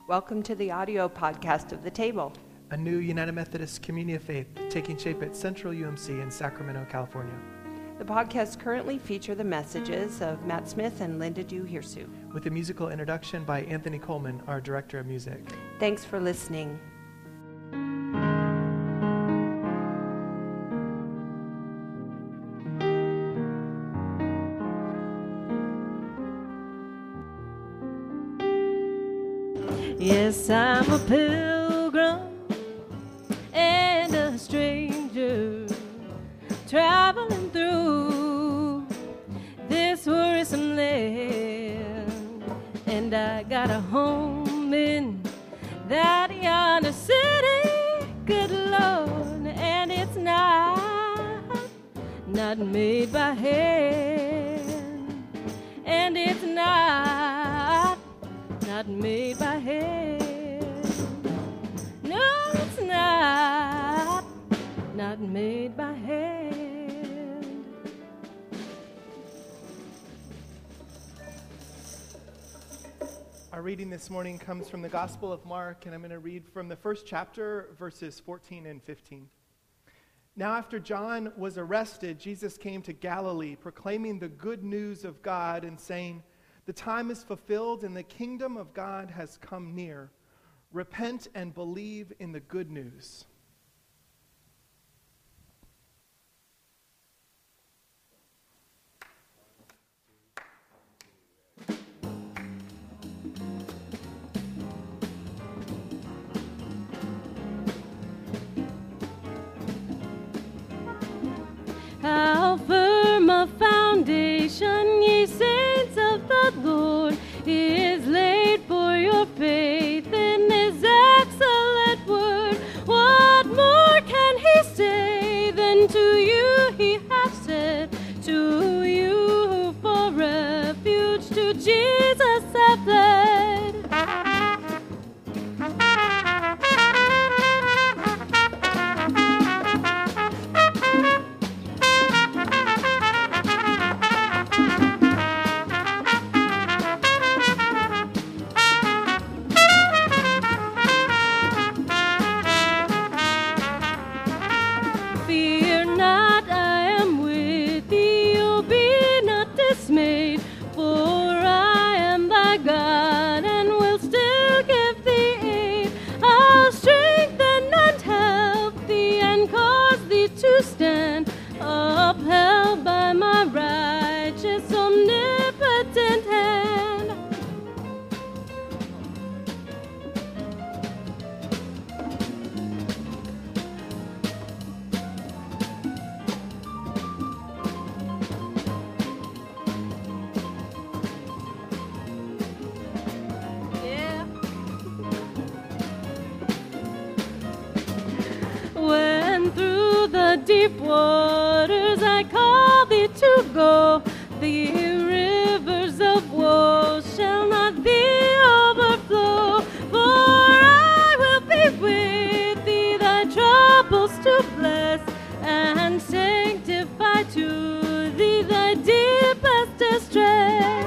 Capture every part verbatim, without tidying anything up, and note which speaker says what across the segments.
Speaker 1: Welcome to the audio podcast of The Table,
Speaker 2: a new United Methodist community of faith taking shape at Central U M C in Sacramento, California.
Speaker 1: The podcasts currently feature the messages of Matt Smith and Linda Du Hirsu,
Speaker 2: with a musical introduction by Anthony Coleman, our director of music.
Speaker 1: Thanks for listening.
Speaker 3: Yes, I'm a pilgrim and a stranger, traveling through this wearisome land, and I got a home in that yonder city, good Lord, and it's not, not made by hand, and it's not Not made by hand. No, it's not, not made by hand.
Speaker 2: Our reading this morning comes from the Gospel of Mark, and I'm going to read from the first chapter, verses fourteen and fifteen. Now after John was arrested, Jesus came to Galilee, proclaiming the good news of God and saying, "The time is fulfilled and the kingdom of God has come near. Repent and believe in the good news."
Speaker 3: How firm a foundation, ye saints of the Lord, is laid for your faith in His excellent word. What more can He say than to you He hath said? To you who for refuge to Jesus have fled. Stand upheld by my righteous, omnipotent hand. Yeah. When through the deep waters I call thee to go, the rivers of woe shall not thee overflow. For I will be with thee, thy troubles to bless, and sanctify to thee thy deepest distress.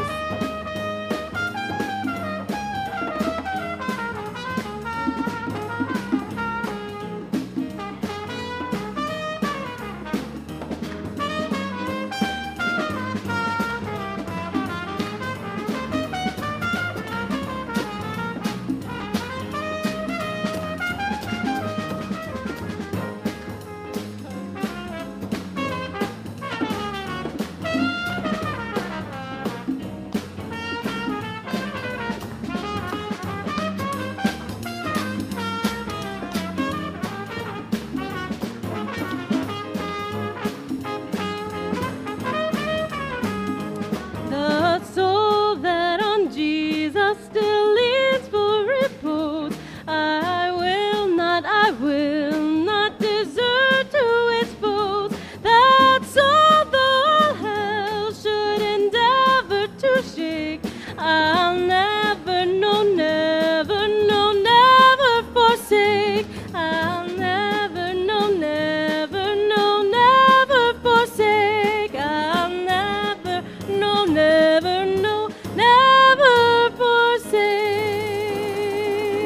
Speaker 3: never, no, never forsake.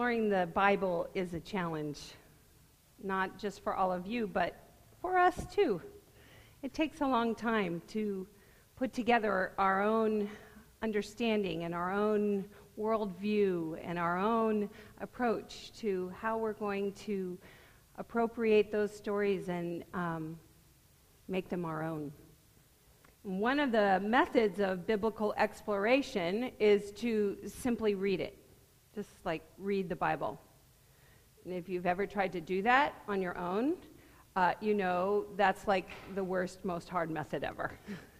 Speaker 1: exploring the Bible is a challenge, not just for all of you, but for us too. It takes a long time to put together our own understanding and our own worldview and our own approach to how we're going to appropriate those stories and um, make them our own. One of the methods of biblical exploration is to simply read it, just like read the Bible. And if you've ever tried to do that on your own, uh, you know that's like the worst, most hard method ever.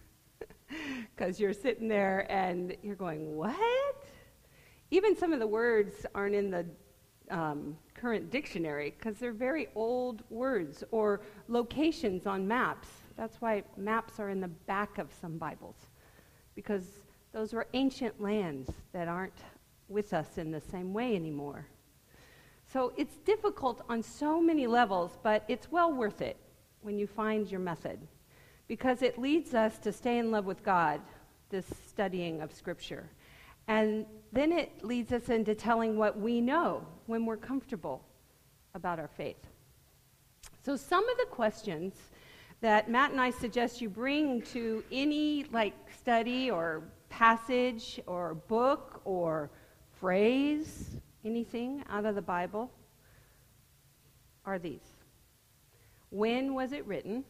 Speaker 1: Because you're sitting there and you're going, what? Even some of the words aren't in the um, current dictionary because they're very old words, or locations on maps. That's why maps are in the back of some Bibles, because those were ancient lands that aren't with us in the same way anymore. So it's difficult on so many levels, but it's well worth it when you find your method, because it leads us to stay in love with God, this studying of Scripture. And then it leads us into telling what we know when we're comfortable about our faith. So some of the questions that Matt and I suggest you bring to any like study or passage or book or phrase, anything out of the Bible, are these. When was it written?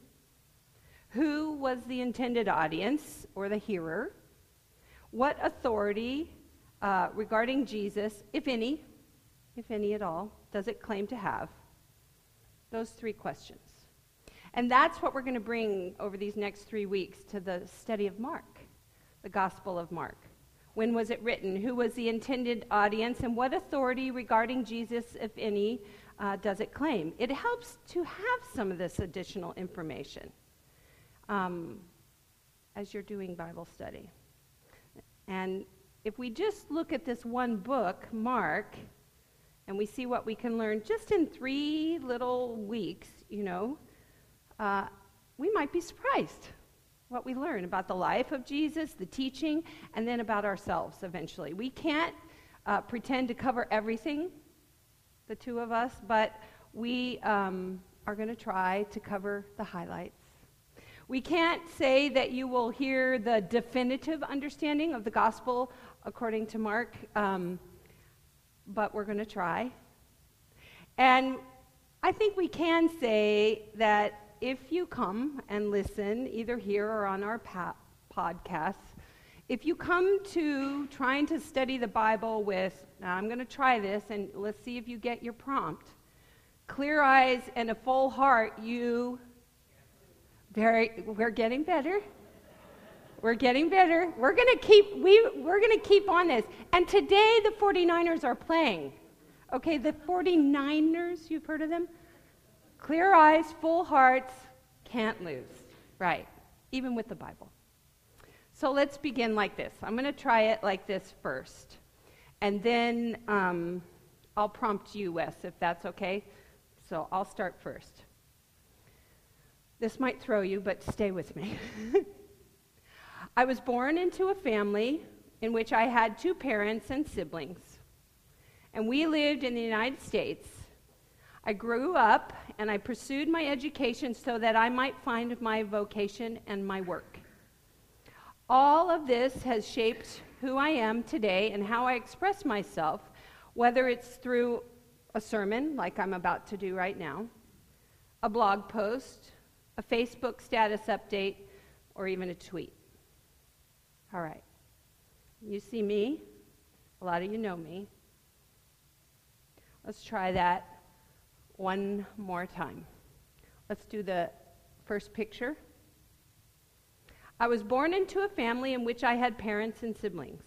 Speaker 1: Who was the intended audience or the hearer? What authority uh, regarding Jesus, if any, if any at all, does it claim to have? Those three questions. And that's what we're going to bring over these next three weeks to the study of Mark, the Gospel of Mark. When was it written? Who was the intended audience? And what authority regarding Jesus, if any, uh, does it claim? It helps to have some of this additional information um, as you're doing Bible study. And if we just look at this one book, Mark, and we see what we can learn just in three little weeks, you know, uh, we might be surprised what we learn about the life of Jesus, the teaching, and then about ourselves eventually. We can't uh, pretend to cover everything, the two of us, but we um, are going to try to cover the highlights. We can't say that you will hear the definitive understanding of the gospel according to Mark, um, but we're going to try. And I think we can say that if you come and listen, either here or on our pa- podcasts, if you come to trying to study the Bible with, now I'm going to try this, and let's see if you get your prompt, clear eyes and a full heart, you, very, we're getting better. We're getting better. We're going to keep, we, we're going to keep on this. And today the forty-niners are playing. Okay, the forty-niners, you've heard of them? Clear eyes, full hearts, can't lose. Right, even with the Bible. So let's begin like this. I'm going to try it like this first. And then um, I'll prompt you, Wes, if that's okay. So I'll start first. This might throw you, but stay with me. I was born into a family in which I had two parents and siblings. And we lived in the United States. I grew up and I pursued my education so that I might find my vocation and my work. All of this has shaped who I am today and how I express myself, whether it's through a sermon like I'm about to do right now, a blog post, a Facebook status update, or even a tweet. All right. You see me. A lot of you know me. Let's try that one more time. Let's do the first picture. I was born into a family in which I had parents and siblings.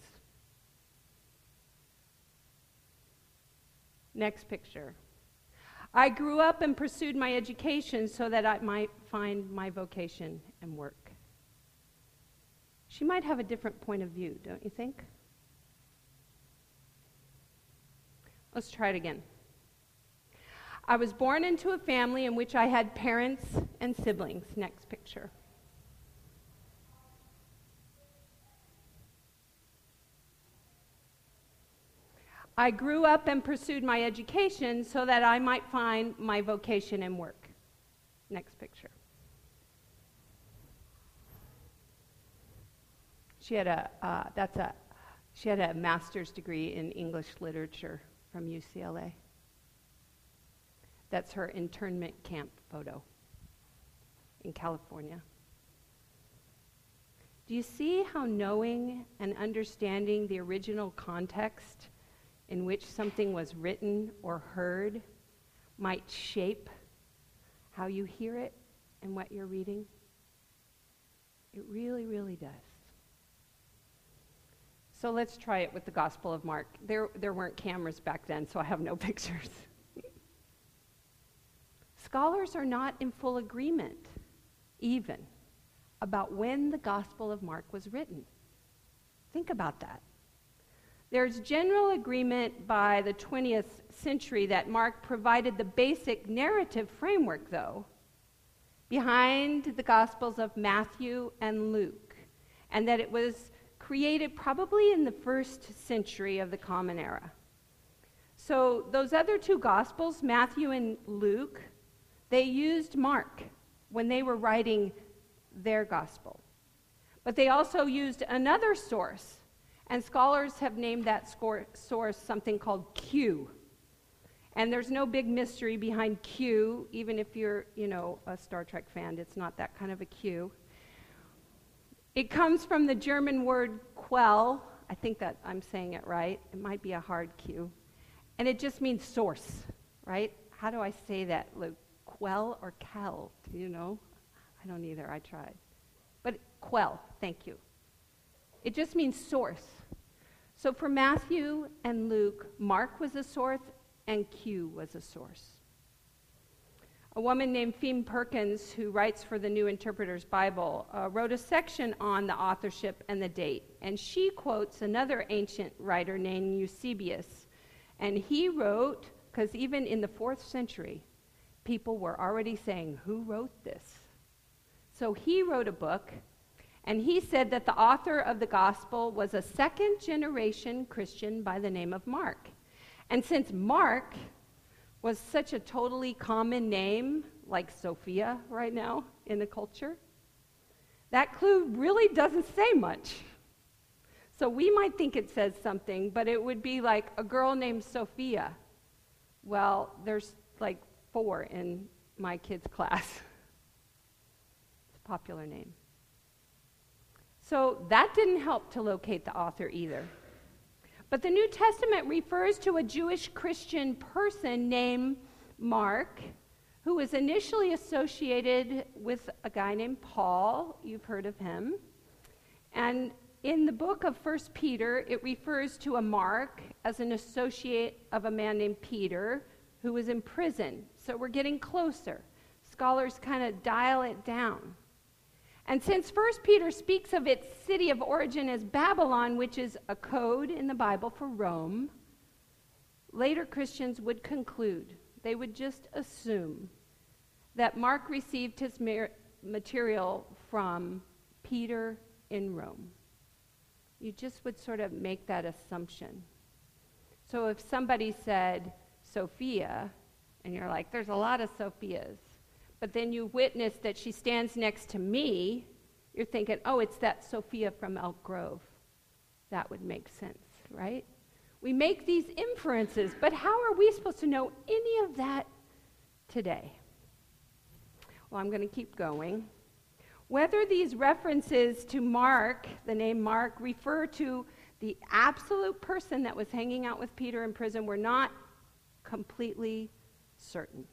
Speaker 1: Next picture. I grew up and pursued my education so that I might find my vocation and work. She might have a different point of view, don't you think? Let's try it again. I was born into a family in which I had parents and siblings. Next picture. I grew up and pursued my education so that I might find my vocation and work. Next picture. She had a, uh, that's a, she had a master's degree in English literature from U C L A. That's her internment camp photo in California. Do you see how knowing and understanding the original context in which something was written or heard might shape how you hear it and what you're reading? It really, really does. So let's try it with the Gospel of Mark. There, there weren't cameras back then, so I have no pictures. Scholars are not in full agreement, even, about when the Gospel of Mark was written. Think about that. There's general agreement by the twentieth century that Mark provided the basic narrative framework, though, behind the Gospels of Matthew and Luke, and that it was created probably in the first century of the Common Era. So those other two Gospels, Matthew and Luke, they used Mark when they were writing their Gospel. But they also used another source, and scholars have named that score, source something called Q. And there's no big mystery behind Q, even if you're, you know, a Star Trek fan, it's not that kind of a Q. It comes from the German word Quell. I think that I'm saying it right. It might be a hard Q. And it just means source, right? How do I say that, Luke? Quell or Kel? Do you know? I don't either. I tried. But Quell, thank you. It just means source. So for Matthew and Luke, Mark was a source and Q was a source. A woman named Feme Perkins, who writes for the New Interpreter's Bible, uh, wrote a section on the authorship and the date. And she quotes another ancient writer named Eusebius. And he wrote, because even in the fourth century, people were already saying, who wrote this? So he wrote a book, and he said that the author of the gospel was a second generation Christian by the name of Mark. And since Mark was such a totally common name, like Sophia right now in the culture, that clue really doesn't say much. So we might think it says something, but it would be like a girl named Sophia. Well, there's like four in my kids' class. It's a popular name. So that didn't help to locate the author either. But the New Testament refers to a Jewish Christian person named Mark, who was initially associated with a guy named Paul. You've heard of him. And in the book of First Peter, it refers to a Mark as an associate of a man named Peter who was in prison. So we're getting closer. Scholars kind of dial it down. And since First Peter speaks of its city of origin as Babylon, which is a code in the Bible for Rome, later Christians would conclude, they would just assume, that Mark received his mer- material from Peter in Rome. You just would sort of make that assumption. So if somebody said Sophia, and you're like, there's a lot of Sophias, but then you witness that she stands next to me, you're thinking, oh, it's that Sophia from Elk Grove. That would make sense, right? We make these inferences, but how are we supposed to know any of that today? Well, I'm going to keep going. Whether these references to Mark, the name Mark, refer to the absolute person that was hanging out with Peter in prison, we're not completely certain.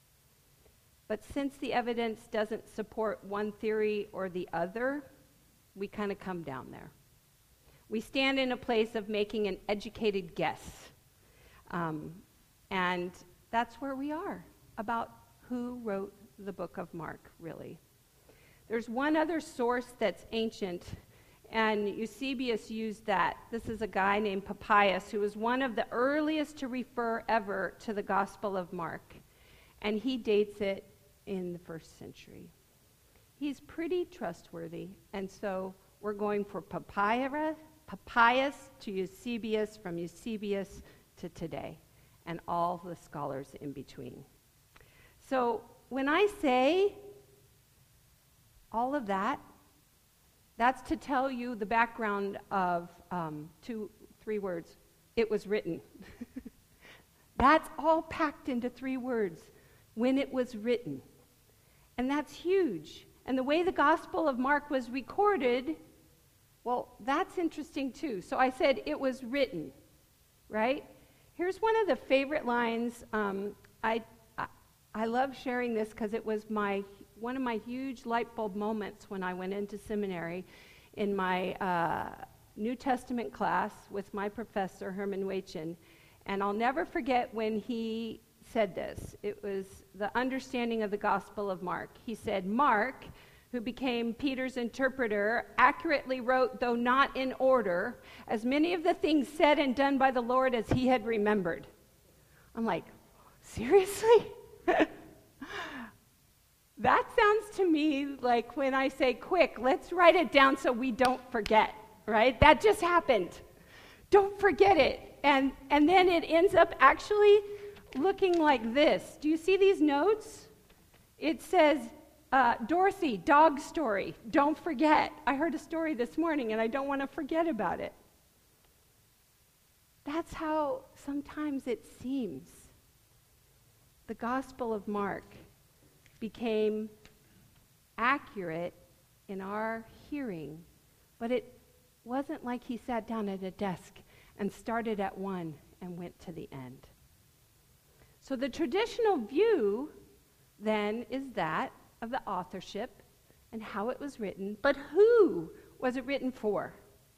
Speaker 1: But since the evidence doesn't support one theory or the other, we kind of come down there. We stand in a place of making an educated guess. Um, and that's where we are, about who wrote the book of Mark, really. There's one other source that's ancient, and Eusebius used that. This is a guy named Papias, who was one of the earliest to refer ever to the Gospel of Mark. And he dates it in the first century. He's pretty trustworthy, and so we're going for Papias, Papias to Eusebius, from Eusebius to today, and all the scholars in between. So when I say all of that, that's to tell you the background of um, two, three words. It was written. That's all packed into three words. When it was written. And that's huge. And the way the Gospel of Mark was recorded, well, that's interesting too. So I said it was written, right? Here's one of the favorite lines. Um, I, I I love sharing this because it was my one of my huge light bulb moments when I went into seminary in my uh, New Testament class with my professor, Herman Waitchen. And I'll never forget when he said this. It was the understanding of the Gospel of Mark. He said, Mark, who became Peter's interpreter, accurately wrote, though not in order, as many of the things said and done by the Lord as he had remembered. I'm like, seriously? That sounds to me like when I say, quick, let's write it down so we don't forget, right? That just happened. Don't forget it. And, and then it ends up actually looking like this. Do you see these notes? It says, uh, Dorothy, dog story, don't forget. I heard a story this morning and I don't want to forget about it. That's how sometimes it seems. The Gospel of Mark became accurate in our hearing, but it wasn't like he sat down at a desk and started at one and went to the end. So the traditional view then is that of the authorship and how it was written, but who was it written for?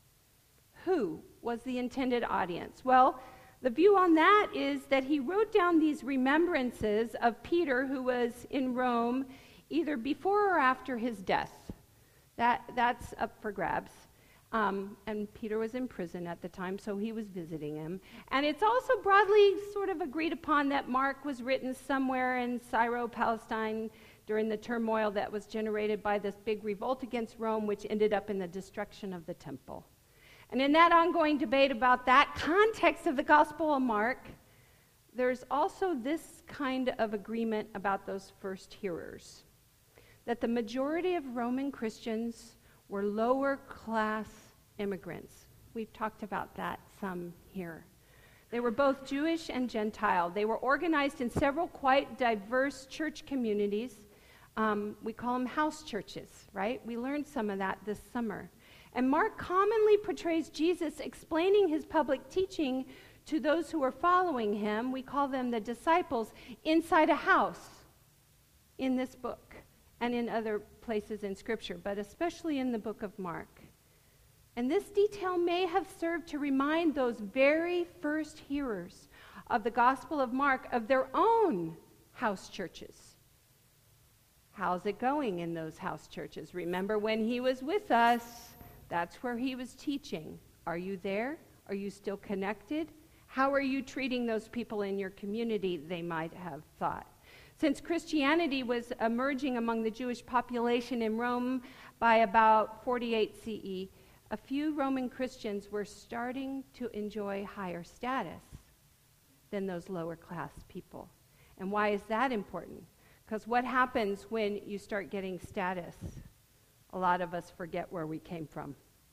Speaker 1: Who was the intended audience? Well, the view on that is that he wrote down these remembrances of Peter, who was in Rome either before or after his death. That, that's up for grabs. Um, and Peter was in prison at the time, so he was visiting him. And it's also broadly sort of agreed upon that Mark was written somewhere in Syro, Palestine, during the turmoil that was generated by this big revolt against Rome, which ended up in the destruction of the temple. And in that ongoing debate about that context of the Gospel of Mark, there's also this kind of agreement about those first hearers, that the majority of Roman Christians were lower class immigrants. We've talked about that some here. They were both Jewish and Gentile. They were organized in several quite diverse church communities. Um, we call them house churches, right? We learned some of that this summer. And Mark commonly portrays Jesus explaining his public teaching to those who are following him. We call them the disciples inside a house in this book and in other places in Scripture, but especially in the book of Mark. And this detail may have served to remind those very first hearers of the Gospel of Mark of their own house churches. How's it going in those house churches? Remember when he was with us, that's where he was teaching. Are you there? Are you still connected? How are you treating those people in your community, they might have thought. Since Christianity was emerging among the Jewish population in Rome by about forty-eight C E, a few Roman Christians were starting to enjoy higher status than those lower class people. And why is that important? Because what happens when you start getting status? A lot of us forget where we came from.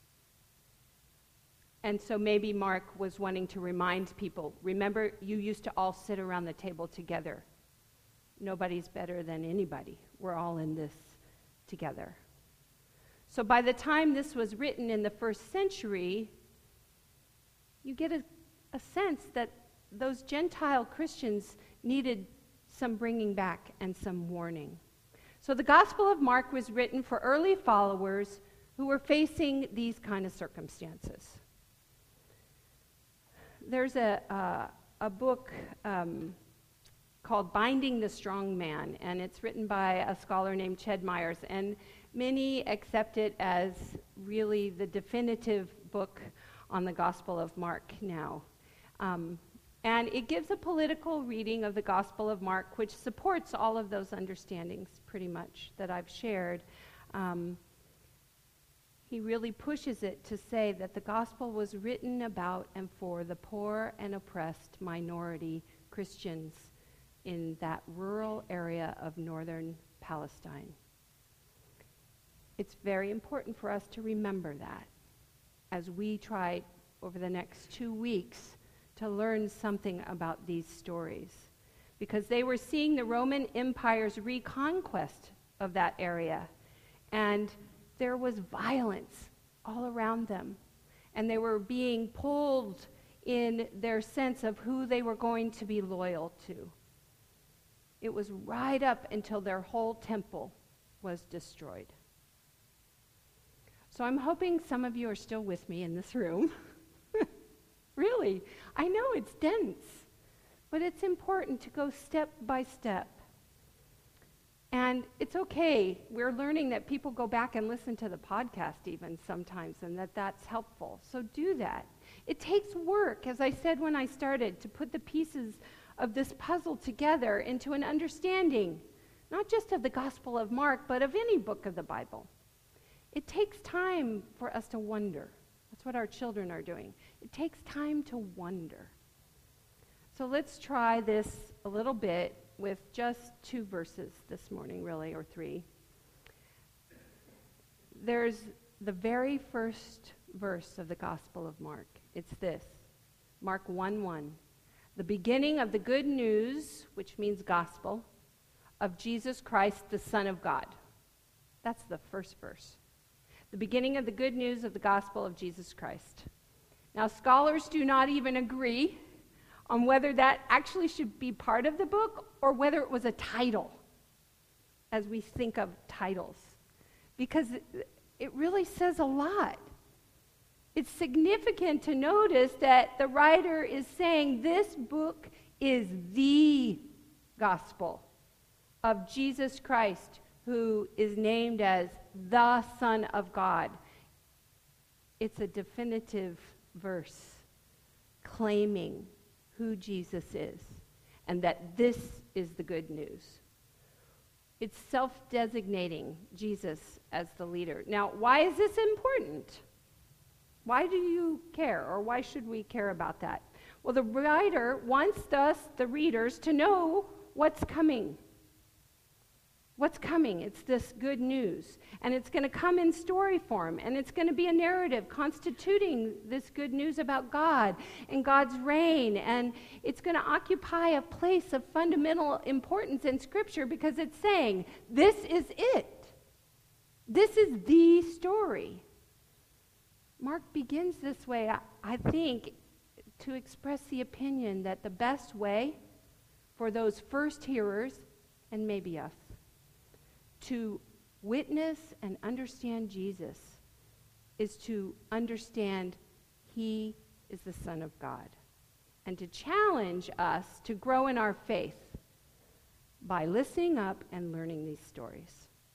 Speaker 1: And so maybe Mark was wanting to remind people, remember, you used to all sit around the table together. Nobody's better than anybody. We're all in this together. So by the time this was written in the first century, you get a, a sense that those Gentile Christians needed some bringing back and some warning. So the Gospel of Mark was written for early followers who were facing these kind of circumstances. There's a, uh, a book um, called Binding the Strong Man, and it's written by a scholar named Ched Myers, and many accept it as really the definitive book on the Gospel of Mark now. Um, and it gives a political reading of the Gospel of Mark, which supports all of those understandings pretty much that I've shared. Um, he really pushes it to say that the gospel was written about and for the poor and oppressed minority Christians in that rural area of northern Palestine. It's very important for us to remember that as we try over the next two weeks to learn something about these stories, because they were seeing the Roman Empire's reconquest of that area, and there was violence all around them, and they were being pulled in their sense of who they were going to be loyal to. It was right up until their whole temple was destroyed. So I'm hoping some of you are still with me in this room. Really, I know it's dense, but it's important to go step by step. And it's okay. We're learning that people go back and listen to the podcast even sometimes, and that that's helpful. So do that. It takes work, as I said when I started, to put the pieces of this puzzle together into an understanding, not just of the Gospel of Mark, but of any book of the Bible. It takes time for us to wonder. That's what our children are doing. It takes time to wonder. So let's try this a little bit with just two verses this morning, really, or three. There's the very first verse of the Gospel of Mark. It's this, Mark one one. The beginning of the good news, which means gospel, of Jesus Christ, the Son of God. That's the first verse. The beginning of the good news of the gospel of Jesus Christ. Now, scholars do not even agree on whether that actually should be part of the book or whether it was a title, as we think of titles, because it, it really says a lot. It's significant to notice that the writer is saying this book is the gospel of Jesus Christ, who is named as the Son of God. It's a definitive verse claiming who Jesus is and that this is the good news. It's self-designating Jesus as the leader. Now, why is this important? Why do you care, or why should we care about that? Well, the writer wants us, the readers, to know what's coming. What's coming? It's this good news. And it's going to come in story form. And it's going to be a narrative constituting this good news about God and God's reign. And it's going to occupy a place of fundamental importance in Scripture because it's saying, this is it. This is the story. Mark begins this way, I, I think, to express the opinion that the best way for those first hearers, and maybe us, to witness and understand Jesus is to understand he is the Son of God, and to challenge us to grow in our faith by listening up and learning these stories.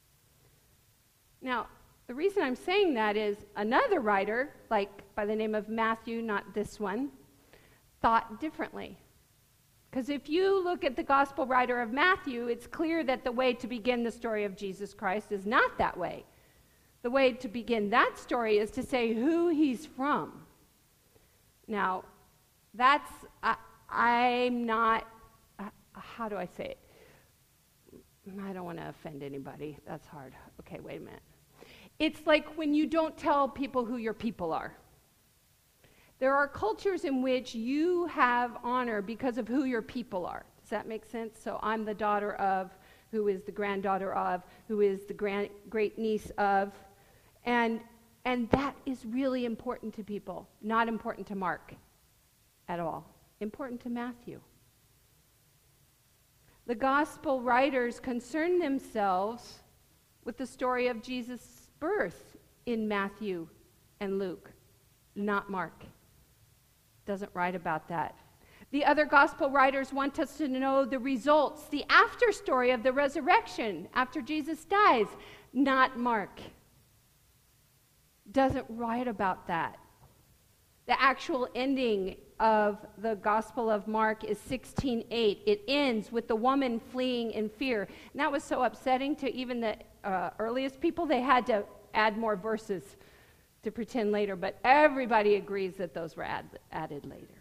Speaker 1: Now, the reason I'm saying that is another writer, like by the name of Matthew, not this one, thought differently. Because if you look at the gospel writer of Matthew, it's clear that the way to begin the story of Jesus Christ is not that way. The way to begin that story is to say who he's from. Now, that's, uh, I'm not, uh, how do I say it? I don't want to offend anybody. That's hard. Okay, wait a minute. It's like when you don't tell people who your people are. There are cultures in which you have honor because of who your people are. Does that make sense? So I'm the daughter of, who is the granddaughter of, who is the grand, great niece of. And, and that is really important to people. Not important to Mark at all. Important to Matthew. The gospel writers concern themselves with the story of Jesus' birth in Matthew and Luke, not Mark. Doesn't write about that. The other gospel writers want us to know the results, the after story of the resurrection after Jesus dies, not Mark. Doesn't write about that. The actual ending of the Gospel of Mark is sixteen eight. It ends with the woman fleeing in fear. And that was so upsetting to even the uh, earliest people, they had to add more verses to pretend later, but everybody agrees that those were add, added later.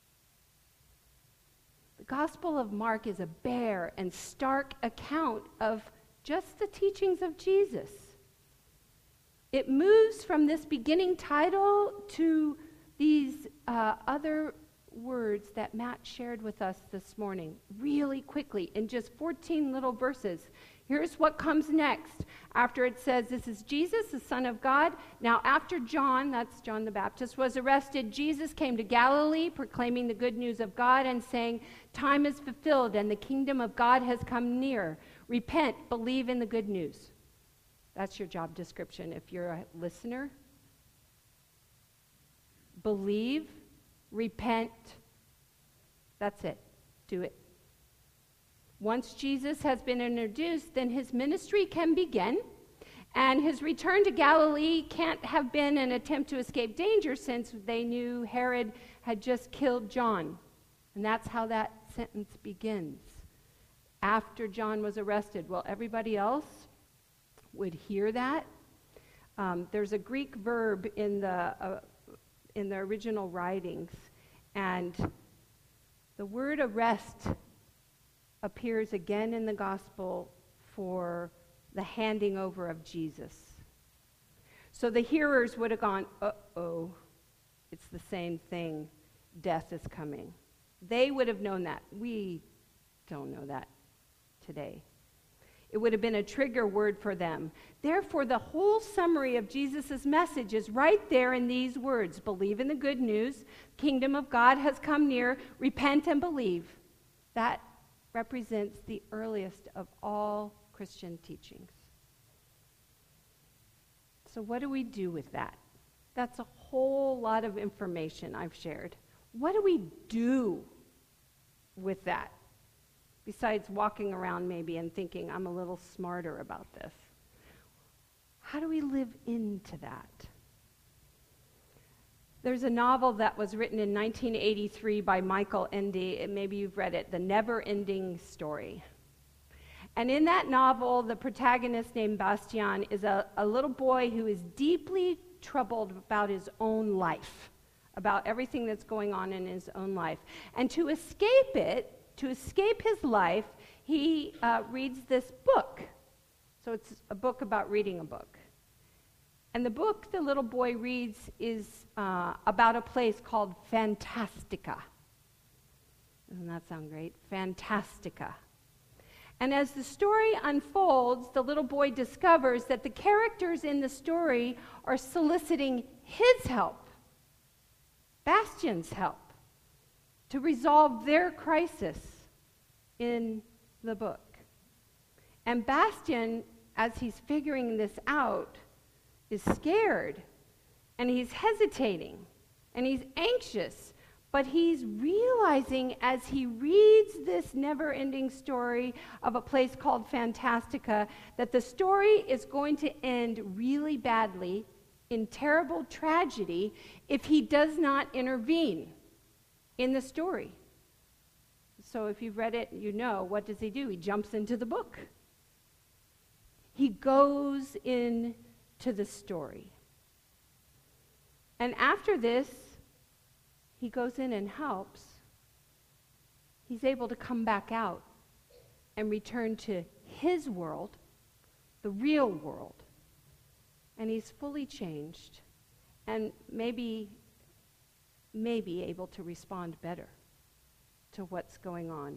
Speaker 1: The Gospel of Mark is a bare and stark account of just the teachings of Jesus. It moves from this beginning title to these uh, other words that Matt shared with us this morning really quickly in just fourteen little verses. Here's what comes next after it says, this is Jesus, the Son of God. Now after John, that's John the Baptist, was arrested, Jesus came to Galilee proclaiming the good news of God and saying, time is fulfilled and the kingdom of God has come near. Repent, believe in the good news. That's your job description if you're a listener. Believe, repent. That's it. Do it. Once Jesus has been introduced, then his ministry can begin. And his return to Galilee can't have been an attempt to escape danger since they knew Herod had just killed John. And that's how that sentence begins. After John was arrested. Well, everybody else would hear that. Um, there's a Greek verb in the uh, in the original writings, and the word arrest appears again in the gospel for the handing over of Jesus. So the hearers would have gone, uh-oh, it's the same thing. Death is coming. They would have known that. We don't know that today. It would have been a trigger word for them. Therefore, the whole summary of Jesus' message is right there in these words. Believe in the good news. Kingdom of God has come near. Repent and believe. That represents the earliest of all Christian teachings. So what do we do with that? That's a whole lot of information I've shared. What do we do with that? Besides walking around maybe and thinking, I'm a little smarter about this. How do we live into that? There's a novel that was written in nineteen eighty-three by Michael Ende. Maybe you've read it, The Never-Ending Story. And in that novel, the protagonist named Bastian is a, a little boy who is deeply troubled about his own life, about everything that's going on in his own life. And to escape it, to escape his life, he uh, reads this book. So it's a book about reading a book. And the book the little boy reads is uh, about a place called Fantastica. Doesn't that sound great? Fantastica. And as the story unfolds, the little boy discovers that the characters in the story are soliciting his help, Bastian's help, to resolve their crisis in the book. And Bastian, as he's figuring this out, is scared, and he's hesitating, and he's anxious, but he's realizing as he reads this never-ending story of a place called Fantastica that the story is going to end really badly in terrible tragedy if he does not intervene in the story. So if you've read it, you know, what does he do? He jumps into the book. He goes into the story. And after this, he goes in and helps. He's able to come back out and return to his world, the real world. And he's fully changed and maybe, maybe able to respond better to what's going on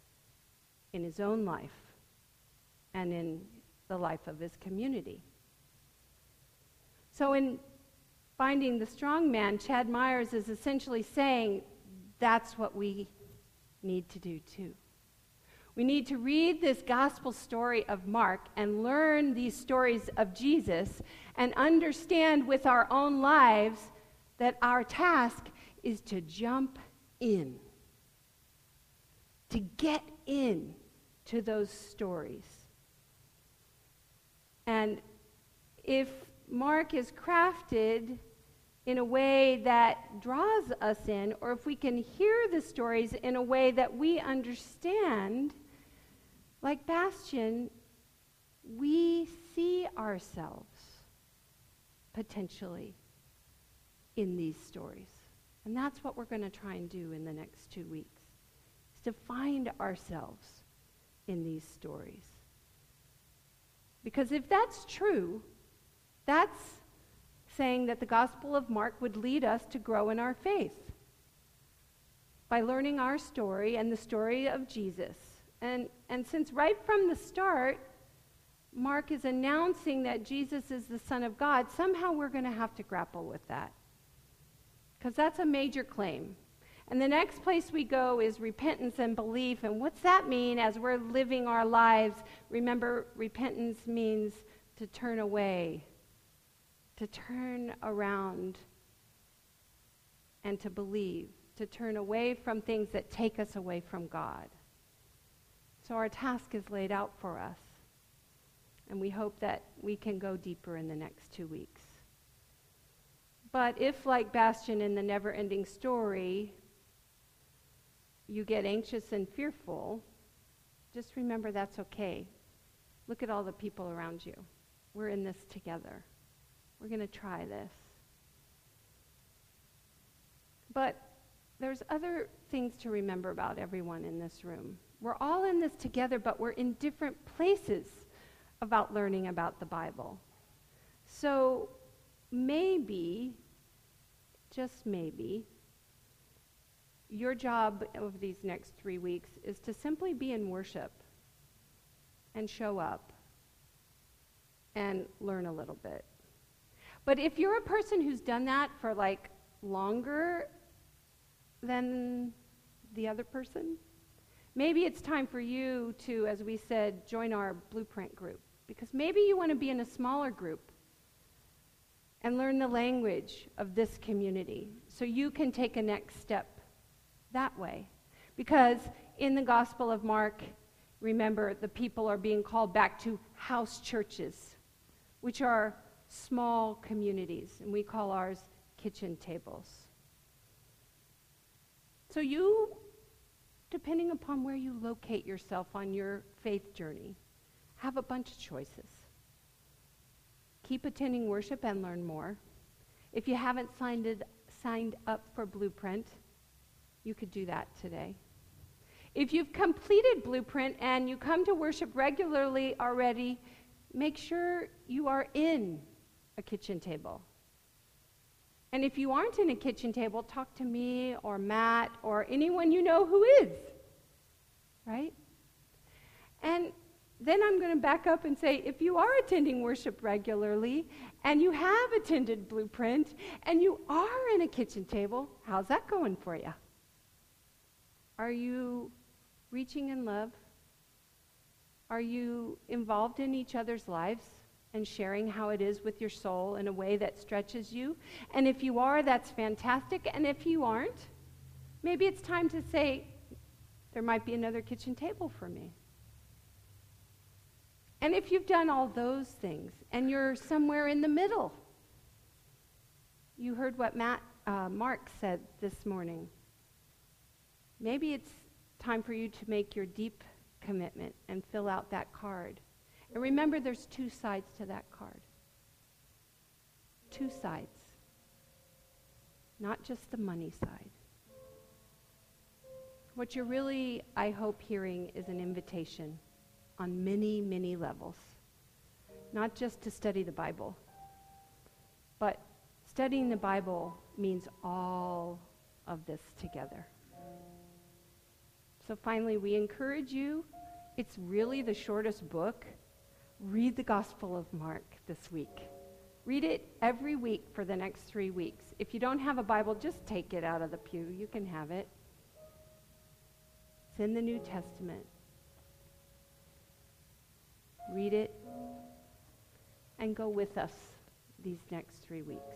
Speaker 1: in his own life and in the life of his community. So in Finding the Strong Man, Chad Myers is essentially saying that's what we need to do too. We need to read this gospel story of Mark and learn these stories of Jesus and understand with our own lives that our task is to jump in, to get in to those stories. And if Mark is crafted in a way that draws us in, or if we can hear the stories in a way that we understand, like Bastian, we see ourselves potentially in these stories. And that's what we're going to try and do in the next two weeks, is to find ourselves in these stories. Because if that's true, that's saying that the Gospel of Mark would lead us to grow in our faith by learning our story and the story of Jesus. And, and since right from the start, Mark is announcing that Jesus is the Son of God, somehow we're going to have to grapple with that. Because that's a major claim. And the next place we go is repentance and belief. And what's that mean as we're living our lives? Remember, repentance means to turn away, to turn around, and to believe, to turn away from things that take us away from God. So our task is laid out for us. And we hope that we can go deeper in the next two weeks. But if, like Bastian in the never-ending story, you get anxious and fearful, just remember that's okay. Look at all the people around you. We're in this together. We're going to try this. But there's other things to remember about everyone in this room. We're all in this together, but we're in different places about learning about the Bible. So maybe, just maybe, your job over these next three weeks is to simply be in worship and show up and learn a little bit. But if you're a person who's done that for like longer than the other person, maybe it's time for you to, as we said, join our Blueprint group. Because maybe you want to be in a smaller group and learn the language of this community so you can take a next step that way. Because in the Gospel of Mark, remember, the people are being called back to house churches, which are small communities, and we call ours kitchen tables. So you, depending upon where you locate yourself on your faith journey, have a bunch of choices. Keep attending worship and learn more. If you haven't signed it, signed up for Blueprint, you could do that today. If you've completed Blueprint and you come to worship regularly already, make sure you are in a kitchen table. And if you aren't in a kitchen table, talk to me or Matt or anyone you know who is. Right? And then I'm going to back up and say, if you are attending worship regularly and you have attended Blueprint and you are in a kitchen table, how's that going for you? Are you reaching in love? Are you involved in each other's lives and sharing how it is with your soul in a way that stretches you? And if you are, that's fantastic. And if you aren't, maybe it's time to say, there might be another kitchen table for me. And if you've done all those things and you're somewhere in the middle, you heard what Matt, uh, Mark said this morning. Maybe it's time for you to make your deep commitment and fill out that card. And remember, there's two sides to that card. Two sides. Not just the money side. What you're really, I hope, hearing is an invitation on many, many levels. Not just to study the Bible, but studying the Bible means all of this together. So finally, we encourage you, it's really the shortest book. Read the Gospel of Mark this week. Read it every week for the next three weeks. If you don't have a Bible, just take it out of the pew. You can have it. It's in the New Testament. Read it and go with us these next three weeks.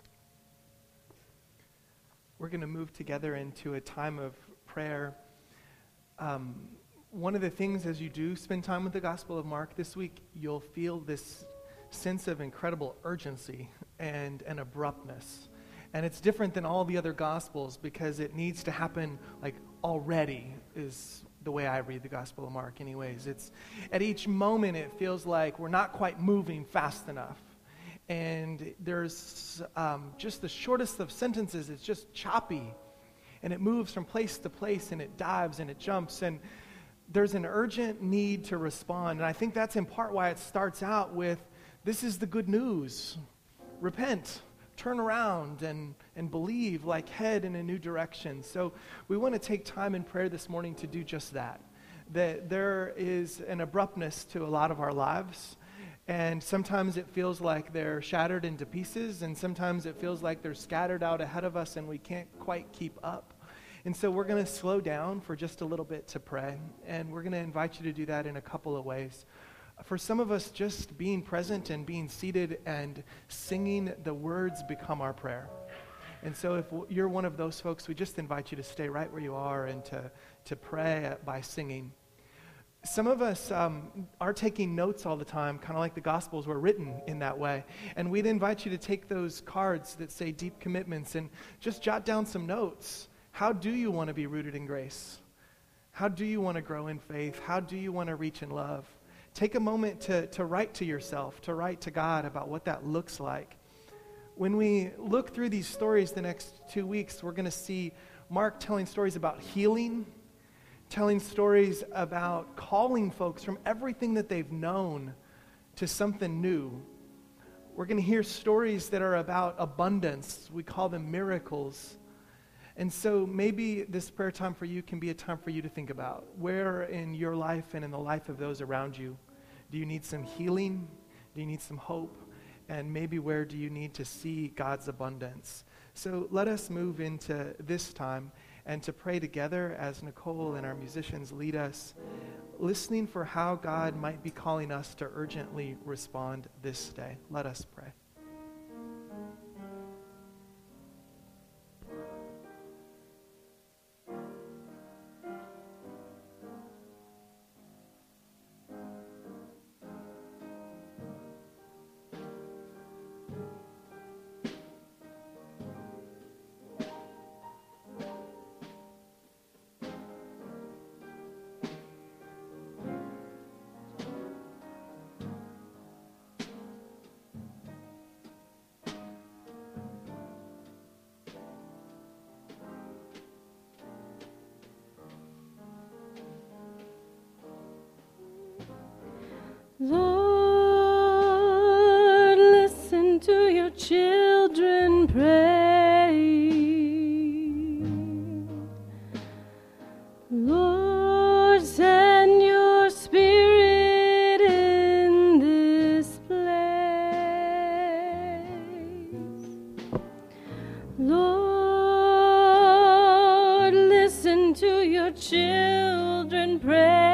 Speaker 2: We're going to move together into a time of prayer. Um, one of the things as you do spend time with the Gospel of Mark this week, you'll feel this sense of incredible urgency and, and abruptness. And it's different than all the other Gospels because it needs to happen like already is the way I read the Gospel of Mark anyways. It's at each moment it feels like we're not quite moving fast enough. and there's um, just the shortest of sentences. It's just choppy, and it moves from place to place, and it dives and it jumps, and there's an urgent need to respond. And I think that's in part why it starts out with, this is the good news. Repent, turn around, and, and believe, like head in a new direction. So we want to take time in prayer this morning to do just that. That there is an abruptness to a lot of our lives, and sometimes it feels like they're shattered into pieces, and sometimes it feels like they're scattered out ahead of us and we can't quite keep up. And so we're going to slow down for just a little bit to pray, and we're going to invite you to do that in a couple of ways. For some of us, just being present and being seated and singing the words become our prayer. And so if you're one of those folks, we just invite you to stay right where you are and to, to pray by singing. Some of us um, are taking notes all the time, kind of like the Gospels were written in that way. And we'd invite you to take those cards that say deep commitments and just jot down some notes. How do you want to be rooted in grace? How do you want to grow in faith? How do you want to reach in love? Take a moment to, to write to yourself, to write to God about what that looks like. When we look through these stories the next two weeks, we're going to see Mark telling stories about healing, telling stories about calling folks from everything that they've known to something new. We're going to hear stories that are about abundance. We call them miracles. And so maybe this prayer time for you can be a time for you to think about where in your life and in the life of those around you do you need some healing? Do you need some hope? And maybe where do you need to see God's abundance? So let us move into this time and to pray together as Nicole and our musicians lead us, listening for how God might be calling us to urgently respond this day. Let us pray.
Speaker 3: Lord, listen to your children pray. Lord, send your spirit in this place. Lord, listen to your children pray.